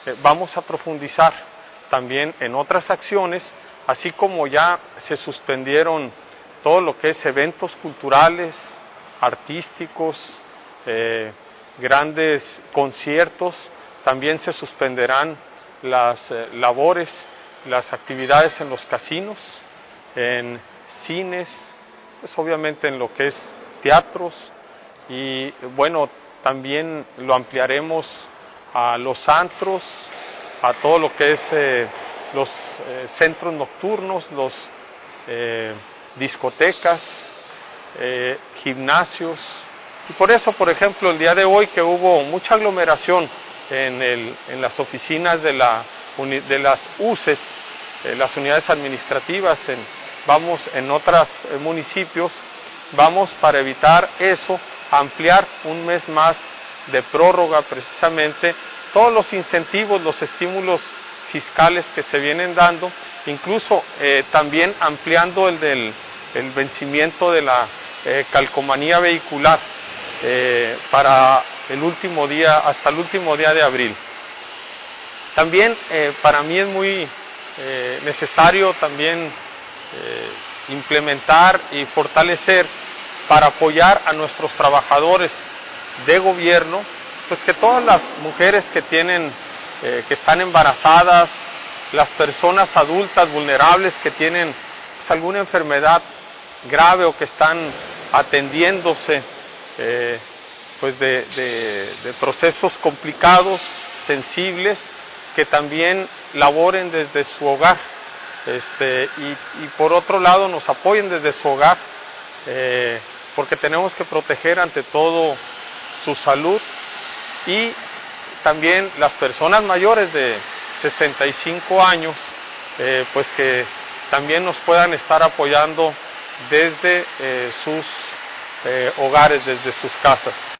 vamos a profundizar también en otras acciones, así como ya se suspendieron todo lo que es eventos culturales, artísticos, grandes conciertos, también se suspenderán las labores, las actividades en los casinos, en cines, pues obviamente en lo que es teatros, y bueno, también lo ampliaremos a los antros, a todo lo que es los centros nocturnos, los discotecas, gimnasios. Y por eso, por ejemplo, el día de hoy que hubo mucha aglomeración en las oficinas de las UCES, las unidades administrativas, en otros municipios, vamos para evitar eso, ampliar un mes más de prórroga precisamente, todos los incentivos, los estímulos fiscales que se vienen dando, incluso también ampliando el vencimiento de la calcomanía vehicular para el último día, hasta el último día de abril. También para mí es muy necesario también implementar y fortalecer para apoyar a nuestros trabajadores de gobierno, pues que todas las mujeres que están embarazadas, las personas adultas vulnerables que tienen pues, alguna enfermedad grave o que están atendiéndose pues de procesos complicados, sensibles, que también laboren desde su hogar, y por otro lado nos apoyen desde su hogar, porque tenemos que proteger ante todo su salud, y también las personas mayores de 65 años, pues que también nos puedan estar apoyando desde sus hogares, desde sus casas.